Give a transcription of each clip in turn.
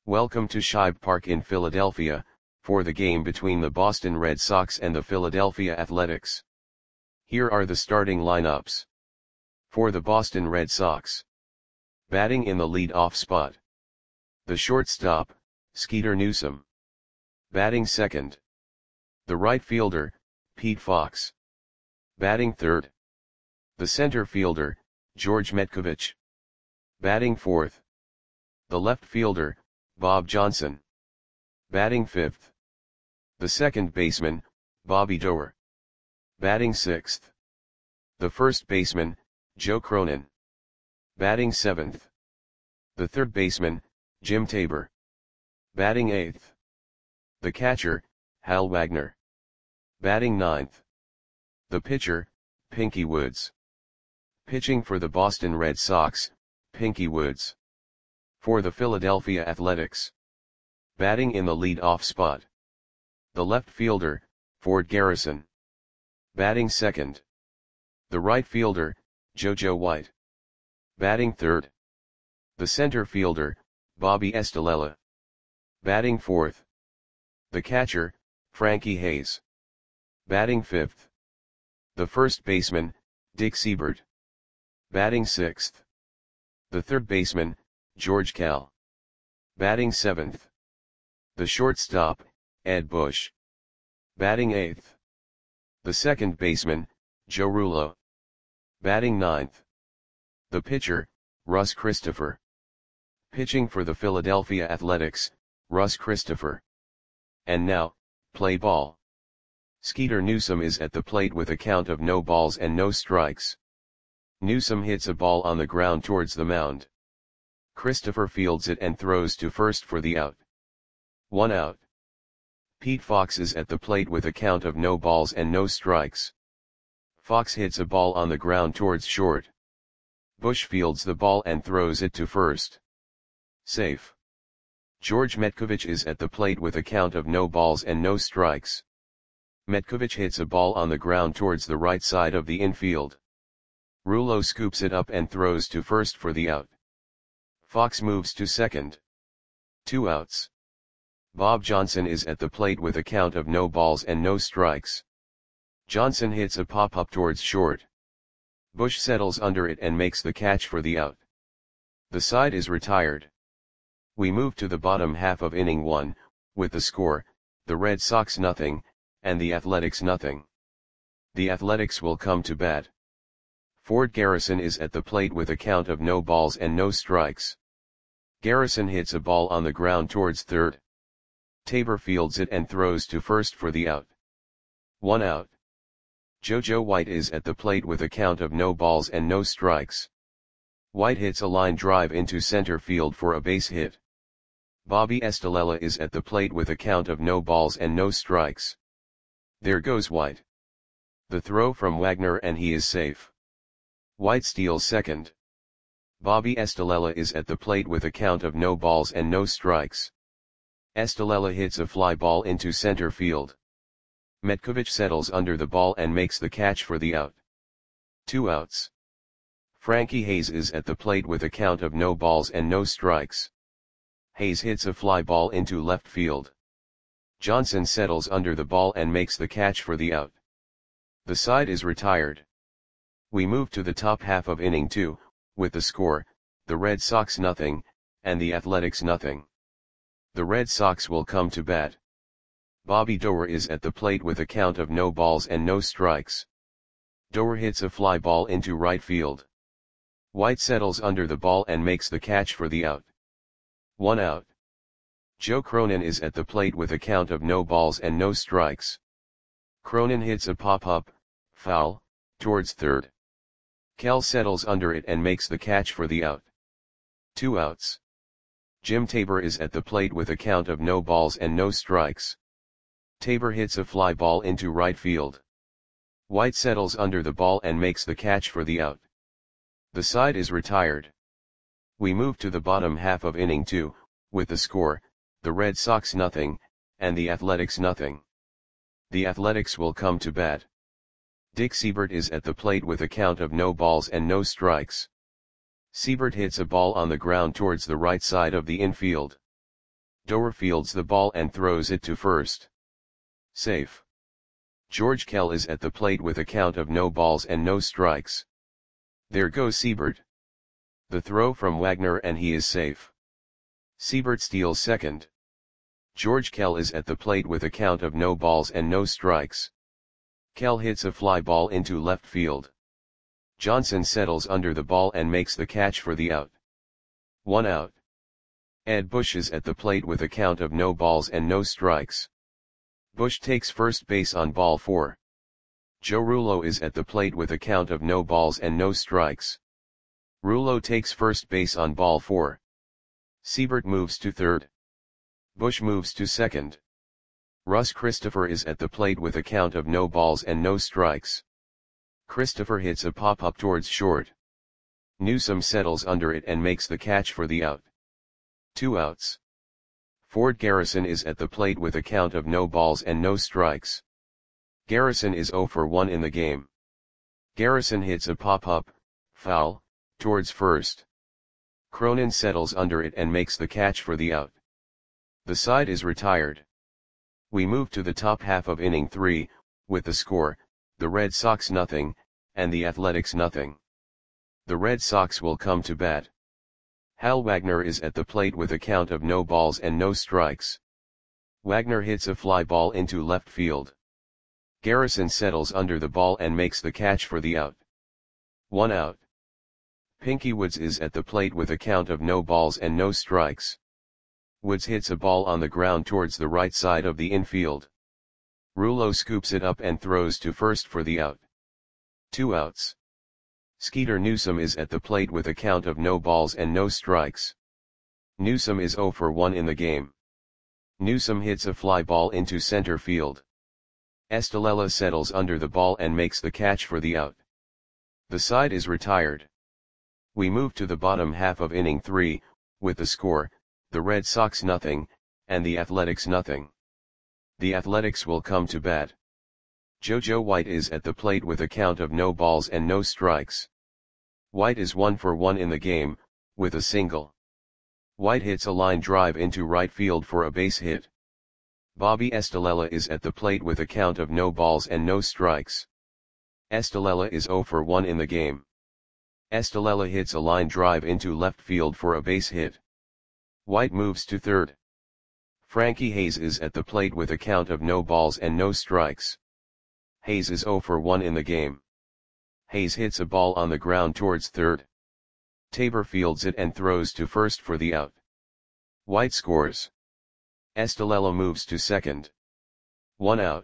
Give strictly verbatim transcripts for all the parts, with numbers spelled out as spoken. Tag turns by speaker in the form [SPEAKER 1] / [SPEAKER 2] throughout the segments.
[SPEAKER 1] Welcome to Shibe Park in Philadelphia, for the game between the Boston Red Sox and the Philadelphia Athletics. Here are the starting lineups. For the Boston Red Sox. Batting in the lead-off spot. The shortstop, Skeeter Newsom. Batting second. The right fielder, Pete Fox. Batting third. The center fielder, George Metcovich. Batting fourth. The left fielder, Bob Johnson. Batting fifth. The second baseman, Bobby Doerr. Batting sixth. The first baseman, Joe Cronin. Batting seventh. The third baseman, Jim Tabor. Batting eighth. The catcher, Hal Wagner. Batting ninth. The pitcher, Pinky Woods. Pitching for the Boston Red Sox, Pinky Woods. For the Philadelphia Athletics. Batting in the lead-off spot. The left fielder, Ford Garrison. Batting second. The right fielder, JoJo White. Batting third. The center fielder, Bobby Estalella. Batting fourth. The catcher, Frankie Hayes. Batting fifth. The first baseman, Dick Siebert. Batting sixth. The third baseman, George Cal. Batting seventh. The shortstop, Ed Bush. Batting eighth. The second baseman, Joe Rullo. Batting ninth. The pitcher, Russ Christopher. Pitching for the Philadelphia Athletics, Russ Christopher. And now, play ball. Skeeter Newsom is at the plate with a count of no balls and no strikes. Newsom hits a ball on the ground towards the mound. Christopher fields it and throws to first for the out. One out. Pete Fox is at the plate with a count of no balls and no strikes. Fox hits a ball on the ground towards short. Bush fields the ball and throws it to first. Safe. George Metcovich is at the plate with a count of no balls and no strikes. Metcovich hits a ball on the ground towards the right side of the infield. Rullo scoops it up and throws to first for the out. Fox moves to second. Two outs. Bob Johnson is at the plate with a count of no balls and no strikes. Johnson hits a pop-up towards short. Bush settles under it and makes the catch for the out. The side is retired. We move to the bottom half of inning one, with the score, the Red Sox nothing, and the Athletics nothing. The Athletics will come to bat. Ford Garrison is at the plate with a count of no balls and no strikes. Garrison hits a ball on the ground towards third. Tabor fields it and throws to first for the out. One out. JoJo White is at the plate with a count of no balls and no strikes. White hits a line drive into center field for a base hit. Bobby Estalella is at the plate with a count of no balls and no strikes. There goes White. The throw from Wagner and he is safe. White steals second. Bobby Estalella is at the plate with a count of no balls and no strikes. Estalella hits a fly ball into center field. Metcovich settles under the ball and makes the catch for the out. Two outs. Frankie Hayes is at the plate with a count of no balls and no strikes. Hayes hits a fly ball into left field. Johnson settles under the ball and makes the catch for the out. The side is retired. We move to the top half of inning two, with the score, the Red Sox nothing, and the Athletics nothing. The Red Sox will come to bat. Bobby Doerr is at the plate with a count of no balls and no strikes. Doerr hits a fly ball into right field. White settles under the ball and makes the catch for the out. One out. Joe Cronin is at the plate with a count of no balls and no strikes. Cronin hits a pop-up, foul, towards third. Cal settles under it and makes the catch for the out. Two outs. Jim Tabor is at the plate with a count of no balls and no strikes. Tabor hits a fly ball into right field. White settles under the ball and makes the catch for the out. The side is retired. We move to the bottom half of inning two, with the score, the Red Sox nothing, and the Athletics nothing. The Athletics will come to bat. Dick Siebert is at the plate with a count of no balls and no strikes. Siebert hits a ball on the ground towards the right side of the infield. Doer fields the ball and throws it to first. Safe. George Kell is at the plate with a count of no balls and no strikes. There goes Siebert. The throw from Wagner and he is safe. Siebert steals second. George Kell is at the plate with a count of no balls and no strikes. Kell hits a fly ball into left field. Johnson settles under the ball and makes the catch for the out. One out. Ed Bush is at the plate with a count of no balls and no strikes. Bush takes first base on ball four. Joe Rullo is at the plate with a count of no balls and no strikes. Rullo takes first base on ball four. Siebert moves to third. Bush moves to second. Russ Christopher is at the plate with a count of no balls and no strikes. Christopher hits a pop-up towards short. Newsome settles under it and makes the catch for the out. Two outs. Ford Garrison is at the plate with a count of no balls and no strikes. Garrison is oh for one in the game. Garrison hits a pop-up, foul, towards first. Cronin settles under it and makes the catch for the out. The side is retired. We move to the top half of inning three, with the score, the Red Sox nothing, and the Athletics nothing. The Red Sox will come to bat. Hal Wagner is at the plate with a count of no balls and no strikes. Wagner hits a fly ball into left field. Garrison settles under the ball and makes the catch for the out. One out. Pinky Woods is at the plate with a count of no balls and no strikes. Woods hits a ball on the ground towards the right side of the infield. Rullo scoops it up and throws to first for the out. Two outs. Skeeter Newsome is at the plate with a count of no balls and no strikes. Newsome is oh for one in the game. Newsome hits a fly ball into center field. Estalella settles under the ball and makes the catch for the out. The side is retired. We move to the bottom half of inning three, with the score, the Red Sox nothing, and the Athletics nothing. The Athletics will come to bat. JoJo White is at the plate with a count of no balls and no strikes. White is one for one in the game, with a single. White hits a line drive into right field for a base hit. Bobby Estalella is at the plate with a count of no balls and no strikes. Estalella is oh for one in the game. Estalella hits a line drive into left field for a base hit. White moves to third. Frankie Hayes is at the plate with a count of no balls and no strikes. Hayes is oh for one in the game. Hayes hits a ball on the ground towards third. Tabor fields it and throws to first for the out. White scores. Estalella moves to second. One out.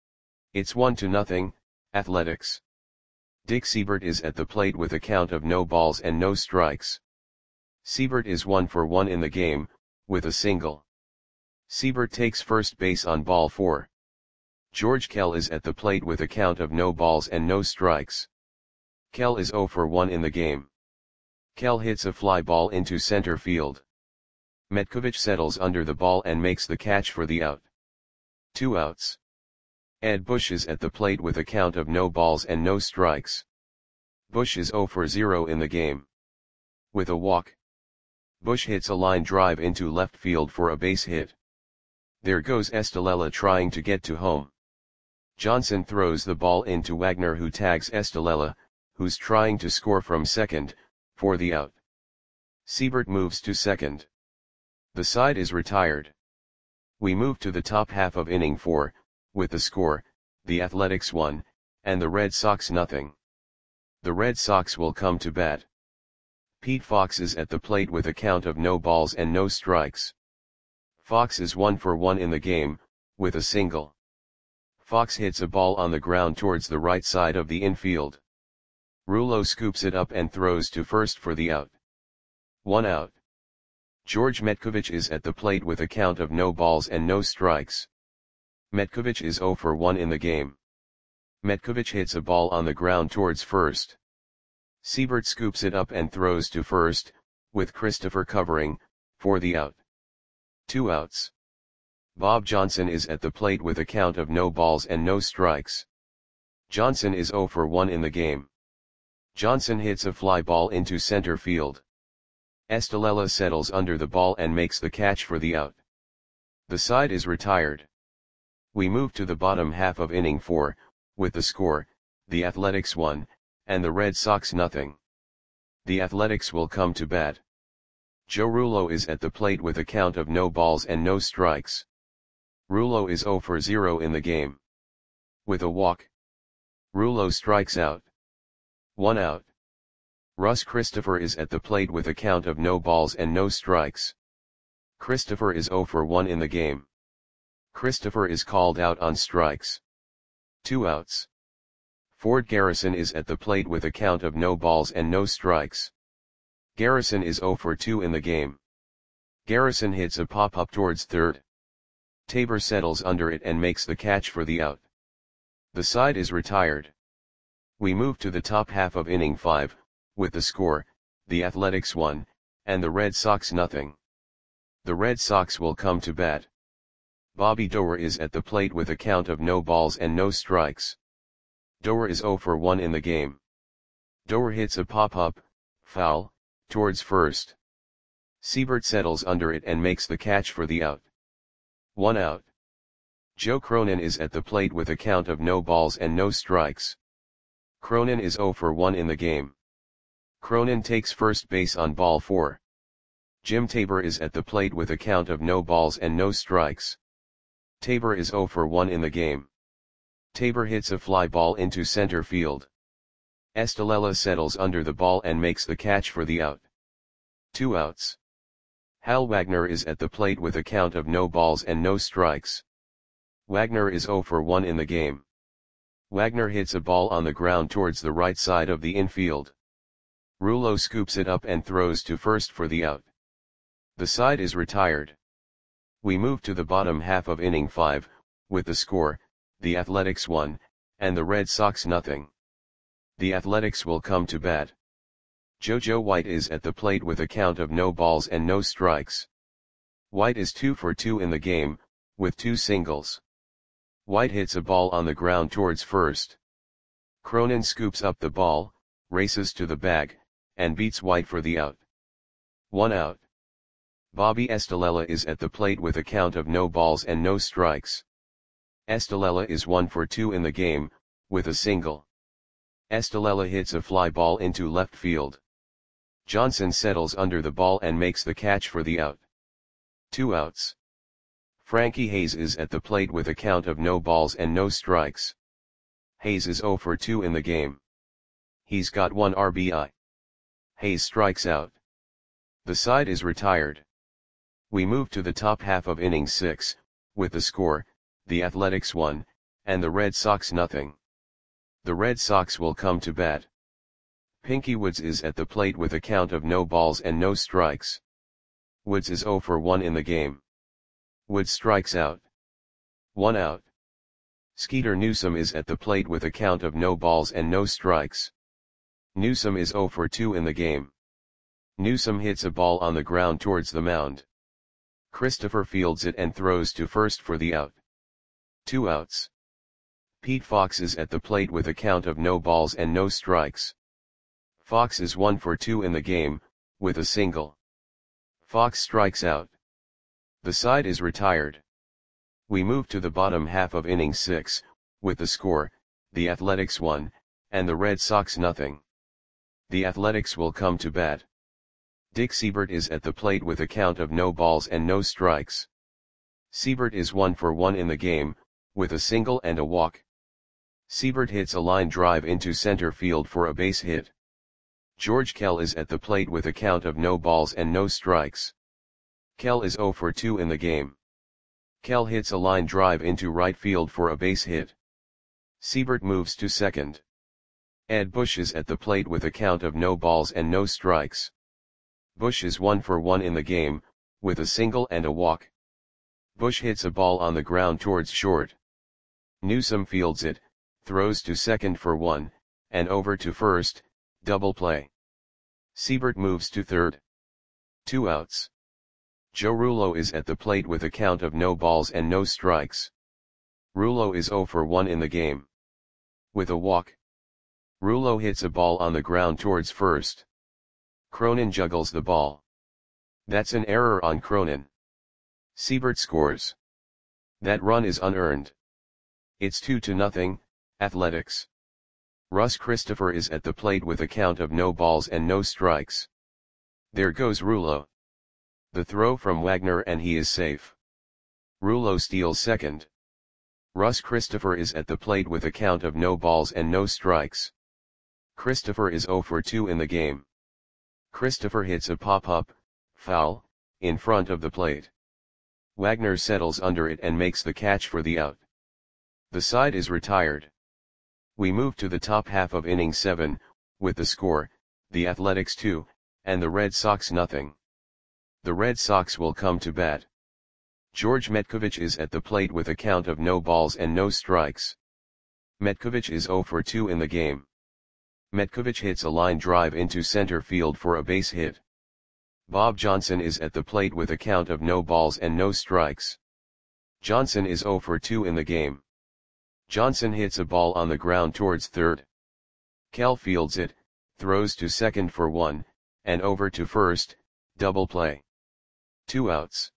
[SPEAKER 1] It's one to nothing, Athletics. Dick Siebert is at the plate with a count of no balls and no strikes. Siebert is one for one in the game, with a single. Siebert takes first base on ball four. George Kell is at the plate with a count of no balls and no strikes. Kell is oh for one in the game. Kell hits a fly ball into center field. Metkovich settles under the ball and makes the catch for the out. Two outs. Ed Bush is at the plate with a count of no balls and no strikes. Bush is oh for zero in the game. With a walk. Bush hits a line drive into left field for a base hit. There goes Estalella trying to get to home. Johnson throws the ball into Wagner, who tags Estalella, who's trying to score from second, for the out. Siebert moves to second. The side is retired. We move to the top half of inning four, with the score, the Athletics one, and the Red Sox nothing. The Red Sox will come to bat. Pete Fox is at the plate with a count of no balls and no strikes. Fox is one for one in the game, with a single. Fox hits a ball on the ground towards the right side of the infield. Rullo scoops it up and throws to first for the out. One out. George Metkovich is at the plate with a count of no balls and no strikes. Metkovich is oh for one in the game. Metkovich hits a ball on the ground towards first. Siebert scoops it up and throws to first, with Christopher covering, for the out. Two outs. Bob Johnson is at the plate with a count of no balls and no strikes. Johnson is oh for one in the game. Johnson hits a fly ball into center field. Estalella settles under the ball and makes the catch for the out. The side is retired. We move to the bottom half of inning four, with the score, the Athletics one, and the Red Sox nothing. The Athletics will come to bat. Joe Rullo is at the plate with a count of no balls and no strikes. Rullo is zero for zero in the game. With a walk, Rullo strikes out. One out. Russ Christopher is at the plate with a count of no balls and no strikes. Christopher is zero for one in the game. Christopher is called out on strikes. Two outs. Ford Garrison is at the plate with a count of no balls and no strikes. Garrison is zero for two in the game. Garrison hits a pop-up towards third. Tabor settles under it and makes the catch for the out. The side is retired. We move to the top half of inning five, with the score, the Athletics one, and the Red Sox nothing. The Red Sox will come to bat. Bobby Doerr is at the plate with a count of no balls and no strikes. Doerr is zero for one in the game. Doerr hits a pop-up, foul, towards first. Siebert settles under it and makes the catch for the out. One out. Joe Cronin is at the plate with a count of no balls and no strikes. Cronin is zero for one in the game. Cronin takes first base on ball four. Jim Tabor is at the plate with a count of no balls and no strikes. Tabor is zero for one in the game. Tabor hits a fly ball into center field. Estalella settles under the ball and makes the catch for the out. Two outs. Hal Wagner is at the plate with a count of no balls and no strikes. Wagner is zero for one in the game. Wagner hits a ball on the ground towards the right side of the infield. Rullo scoops it up and throws to first for the out. The side is retired. We move to the bottom half of inning five, with the score, the Athletics one, and the Red Sox nothing. The Athletics will come to bat. JoJo White is at the plate with a count of no balls and no strikes. White is two for two in the game, with two singles. White hits a ball on the ground towards first. Cronin scoops up the ball, races to the bag, and beats White for the out. One out. Bobby Estalella is at the plate with a count of no balls and no strikes. Estalella is one for two in the game, with a single. Estalella hits a fly ball into left field. Johnson settles under the ball and makes the catch for the out. Two outs. Frankie Hayes is at the plate with a count of no balls and no strikes. Hayes is zero for two in the game. He's got one R B I. Hayes strikes out. The side is retired. We move to the top half of inning six, with the score, the Athletics one, and the Red Sox nothing. The Red Sox will come to bat. Pinky Woods is at the plate with a count of no balls and no strikes. Woods is zero for one in the game. Woods strikes out. One out. Skeeter Newsom is at the plate with a count of no balls and no strikes. Newsom is zero for two in the game. Newsom hits a ball on the ground towards the mound. Christopher fields it and throws to first for the out. Two outs. Pete Fox is at the plate with a count of no balls and no strikes. Fox is one for two in the game, with a single. Fox strikes out. The side is retired. We move to the bottom half of inning six, with the score, the Athletics one, and the Red Sox nothing. The Athletics will come to bat. Dick Siebert is at the plate with a count of no balls and no strikes. Siebert is one for one in the game, with a single and a walk. Siebert hits a line drive into center field for a base hit. George Kell is at the plate with a count of no balls and no strikes. Kell is zero for two in the game. Kell hits a line drive into right field for a base hit. Siebert moves to second. Ed Bush is at the plate with a count of no balls and no strikes. Bush is one for one in the game, with a single and a walk. Bush hits a ball on the ground towards short. Newsom fields it, throws to second for one, and over to first, double play. Siebert moves to third. Two outs. Joe Rullo is at the plate with a count of no balls and no strikes. Rullo is zero for one in the game. With a walk. Rullo hits a ball on the ground towards first. Cronin juggles the ball. That's an error on Cronin. Siebert scores. That run is unearned. It's two to nothing, Athletics. Russ Christopher is at the plate with a count of no balls and no strikes. There goes Rouleau. The throw from Wagner and he is safe. Rouleau steals second. Russ Christopher is at the plate with a count of no balls and no strikes. Christopher is zero for two in the game. Christopher hits a pop-up, foul, in front of the plate. Wagner settles under it and makes the catch for the out. The side is retired. We move to the top half of inning seven, with the score, the Athletics two, and the Red Sox nothing. The Red Sox will come to bat. George Metkovich is at the plate with a count of no balls and no strikes. Metkovich is zero for two in the game. Metkovich hits a line drive into center field for a base hit. Bob Johnson is at the plate with a count of no balls and no strikes. Johnson is zero for two in the game. Johnson hits a ball on the ground towards third. Kell fields it, throws to second for one, and over to first, double play. Two outs.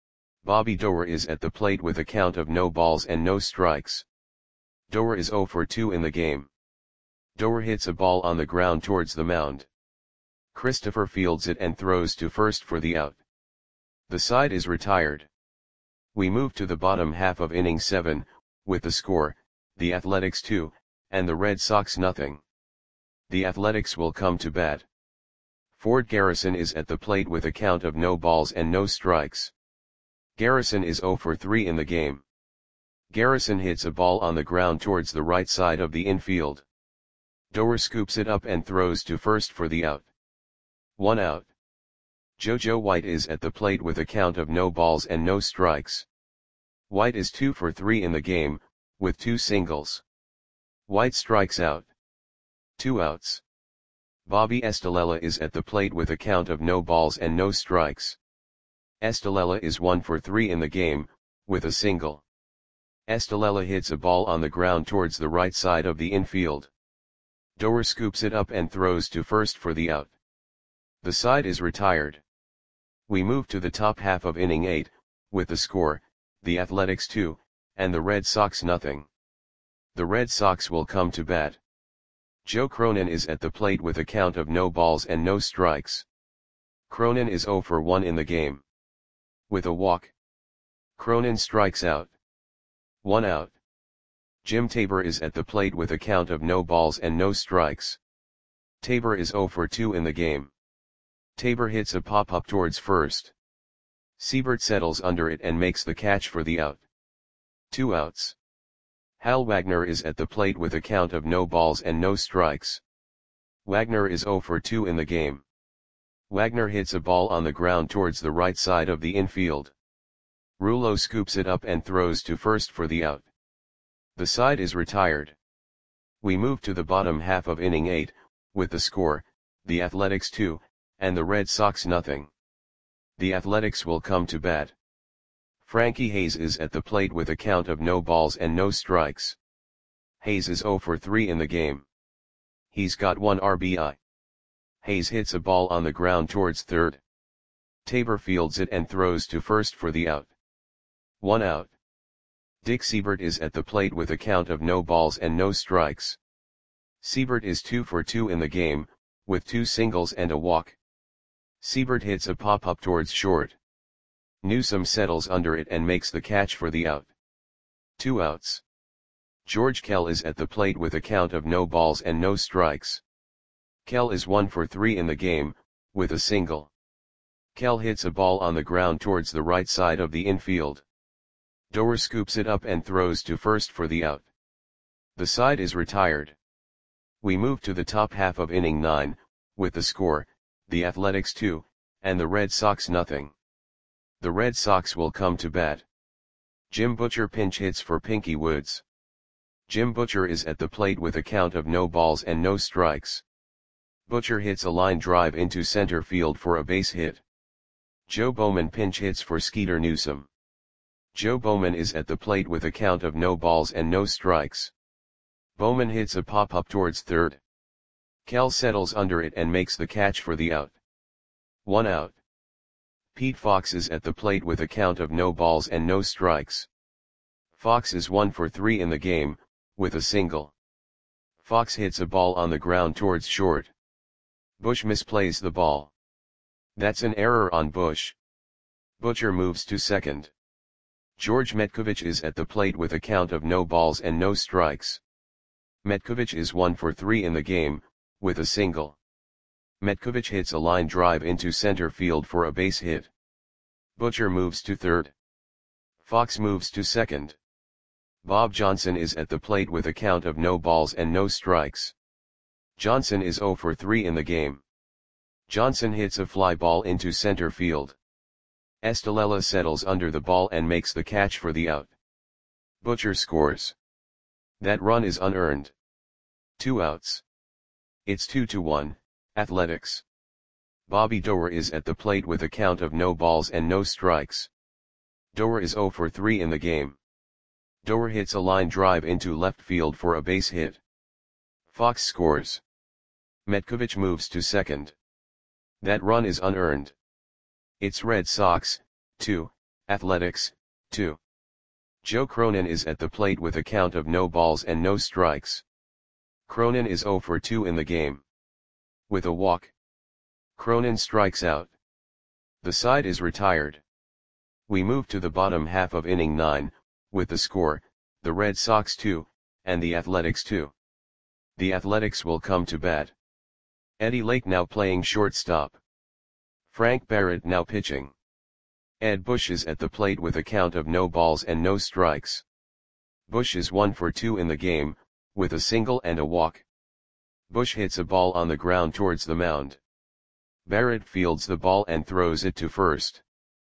[SPEAKER 1] Bobby Doerr is at the plate with a count of no balls and no strikes. Doerr is zero for two in the game. Doerr hits a ball on the ground towards the mound. Christopher fields it and throws to first for the out. The side is retired. We move to the bottom half of inning seven, with the score, the Athletics two, and the Red Sox nothing. The Athletics will come to bat. Ford Garrison is at the plate with a count of no balls and no strikes. Garrison is zero for three in the game. Garrison hits a ball on the ground towards the right side of the infield. Doerr scoops it up and throws to first for the out. One out. JoJo White is at the plate with a count of no balls and no strikes. White is two for three in the game, with two singles. White strikes out. Two outs. Bobby Estalella is at the plate with a count of no balls and no strikes. Estalella is one for three in the game, with a single. Estalella hits a ball on the ground towards the right side of the infield. Doerr scoops it up and throws to first for the out. The side is retired. We move to the top half of inning eight, with the score, the Athletics two, and the Red Sox nothing. The Red Sox will come to bat. Joe Cronin is at the plate with a count of no balls and no strikes. Cronin is zero for one in the game. With a walk. Cronin strikes out. One out. Jim Tabor is at the plate with a count of no balls and no strikes. Tabor is zero for two in the game. Tabor hits a pop-up towards first. Siebert settles under it and makes the catch for the out. Two outs. Hal Wagner is at the plate with a count of no balls and no strikes. Wagner is zero for two in the game. Wagner hits a ball on the ground towards the right side of the infield. Rouleau scoops it up and throws to first for the out. The side is retired. We move to the bottom half of inning eight, with the score, the Athletics two, and the Red Sox nothing. The Athletics will come to bat. Frankie Hayes is at the plate with a count of no balls and no strikes. Hayes is zero for three in the game. He's got one R B I. Hayes hits a ball on the ground towards third. Tabor fields it and throws to first for the out. One out. Dick Siebert is at the plate with a count of no balls and no strikes. Siebert is two for two in the game, with two singles and a walk. Siebert hits a pop-up towards short. Newsome settles under it and makes the catch for the out. Two outs. George Kell is at the plate with a count of no balls and no strikes. Kell is one for three in the game, with a single. Kell hits a ball on the ground towards the right side of the infield. Doerr scoops it up and throws to first for the out. The side is retired. We move to the top half of inning nine, with the score, the Athletics two, and the Red Sox nothing. The Red Sox will come to bat. Jim Butcher pinch hits for Pinky Woods. Jim Butcher is at the plate with a count of no balls and no strikes. Butcher hits a line drive into center field for a base hit. Joe Bowman pinch hits for Skeeter Newsome. Joe Bowman is at the plate with a count of no balls and no strikes. Bowman hits a pop-up towards third. Kell settles under it and makes the catch for the out. One out. Pete Fox is at the plate with a count of no balls and no strikes. Fox is one for three in the game, with a single. Fox hits a ball on the ground towards short. Bush misplays the ball. That's an error on Bush. Butcher moves to second. George Metkovich is at the plate with a count of no balls and no strikes. Metkovich is one for three in the game, with a single. Metkovich hits a line drive into center field for a base hit. Butcher moves to third. Fox moves to second. Bob Johnson is at the plate with a count of no balls and no strikes. Johnson is zero for three in the game. Johnson hits a fly ball into center field. Estalella settles under the ball and makes the catch for the out. Butcher scores. That run is unearned. Two outs. It's two to one, Athletics. Bobby Doerr is at the plate with a count of no balls and no strikes. Doerr is zero for three in the game. Doerr hits a line drive into left field for a base hit. Fox scores. Metkovich moves to second. That run is unearned. It's Red Sox, two, Athletics, two. Joe Cronin is at the plate with a count of no balls and no strikes. Cronin is zero for two in the game. With a walk. Cronin strikes out. The side is retired. We move to the bottom half of inning nine, with the score, the Red Sox two, and the Athletics two. The Athletics will come to bat. Eddie Lake now playing shortstop. Frank Barrett now pitching. Ed Bush is at the plate with a count of no balls and no strikes. Bush is one for two in the game, with a single and a walk. Bush hits a ball on the ground towards the mound. Barrett fields the ball and throws it to first.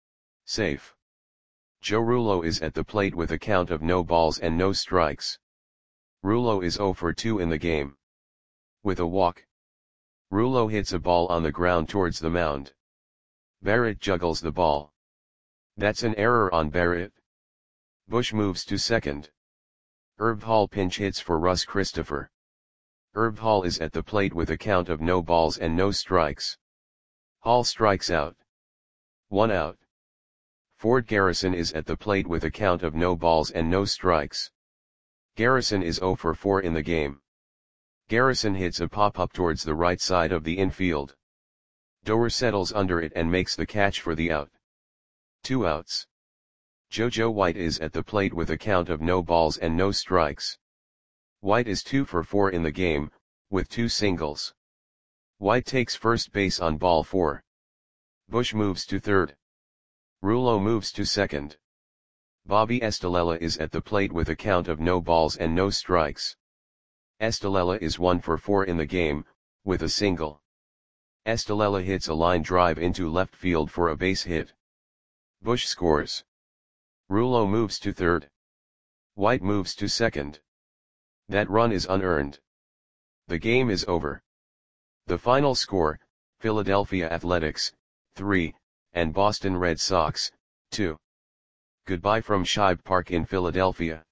[SPEAKER 1] Safe. Joe Rullo is at the plate with a count of no balls and no strikes. Rullo is zero for two in the game. With a walk. Rullo hits a ball on the ground towards the mound. Barrett juggles the ball. That's an error on Barrett. Bush moves to second. Herb Hall pinch hits for Russ Christopher. Herb Hall is at the plate with a count of no balls and no strikes. Hall strikes out. One out. Ford Garrison is at the plate with a count of no balls and no strikes. Garrison is zero for four in the game. Garrison hits a pop-up towards the right side of the infield. Doerr settles under it and makes the catch for the out. Two outs. JoJo White is at the plate with a count of no balls and no strikes. White is two for four in the game, with two singles. White takes first base on ball four. Bush moves to third. Rullo moves to second. Bobby Estalella is at the plate with a count of no balls and no strikes. Estalella is one for four in the game, with a single. Estalella hits a line drive into left field for a base hit. Bush scores. Rullo moves to third. White moves to second. That run is unearned. The game is over. The final score, Philadelphia Athletics, three, and Boston Red Sox, two. Goodbye from Shibe Park in Philadelphia.